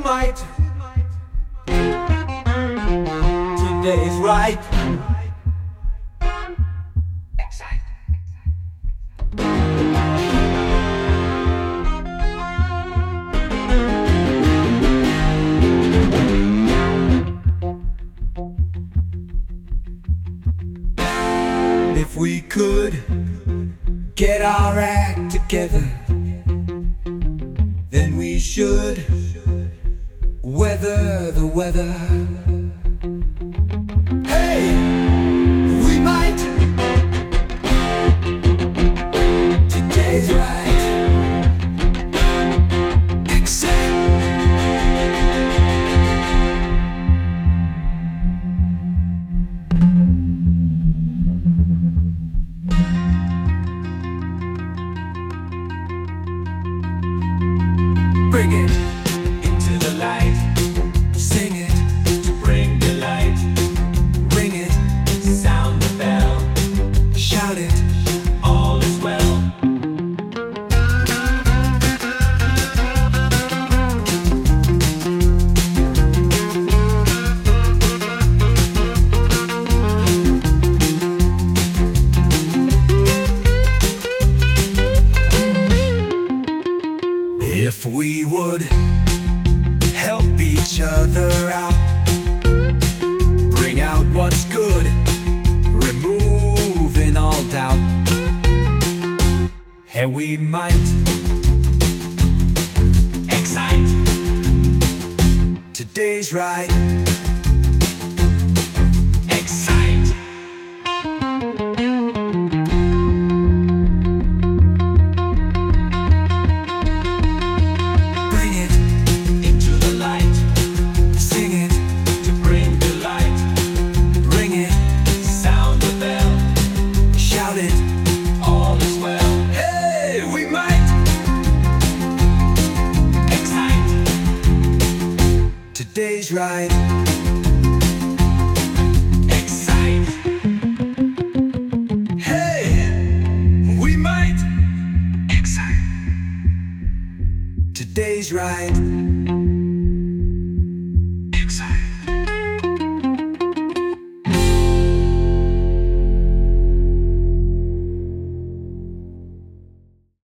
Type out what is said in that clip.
might. Today's right. Excite. If we could get our act together, then we should weather the weather. Hey, we might. Today's right. Excite. Bring it into the light. Sing it to bring delight. Ring it, sound the bell. Shout it, all is well. If we would help each other out, bring out what's good, removing all doubt, and we might excite. Today's right. Excite. Bring it into the light. Sing it to bring delight. Ring it, sound the bell. Shout it, all is well. Hey, we might excite. Today's right. Excite. Hey, we might excite. Today's right.